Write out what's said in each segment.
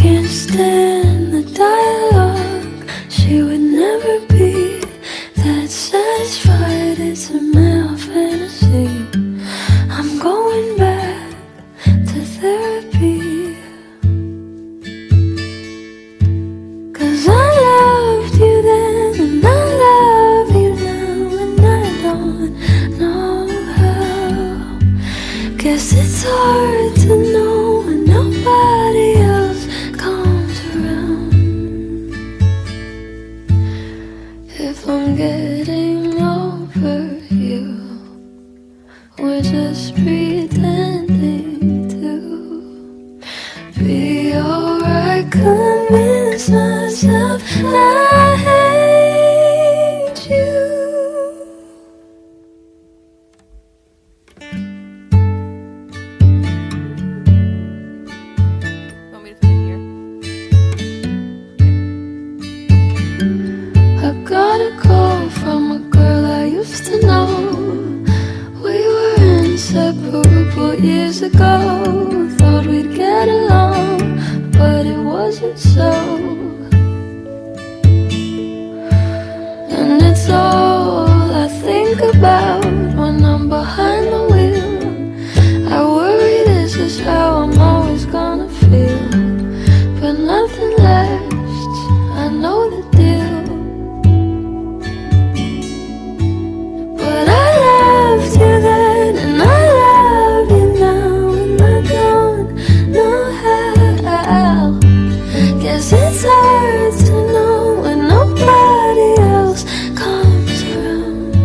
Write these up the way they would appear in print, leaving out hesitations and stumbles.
can't stand the dialogue. She would never be that satisfied. It's a male fantasy. I'm going back to therapy. 'Cause I loved you then and I love you now, and I don't know how. Guess it's hard to know when nobody else comes around. If I'm getting over you, we're just pretending to be alright. Convince myself I hate you. Want me to come in here? I got a call from a girl I used to know. We were inseparable years ago. Thought we'd get along, but it wasn't so. And it's all I think about when I'm behind the wheel. I worry this is how I'm always gonna feel, but nothing lasts, I know the deal. But I loved you then and I love you now, and I don't know how. Guess it's hard to know when nobody else comes around.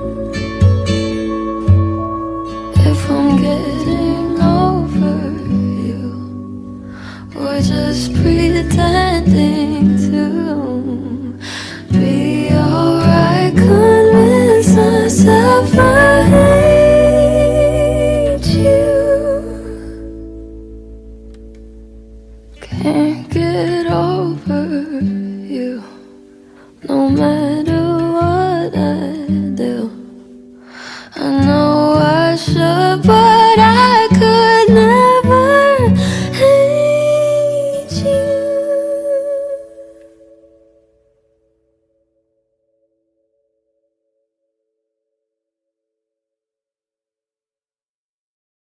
If I'm getting over you, we're just pretending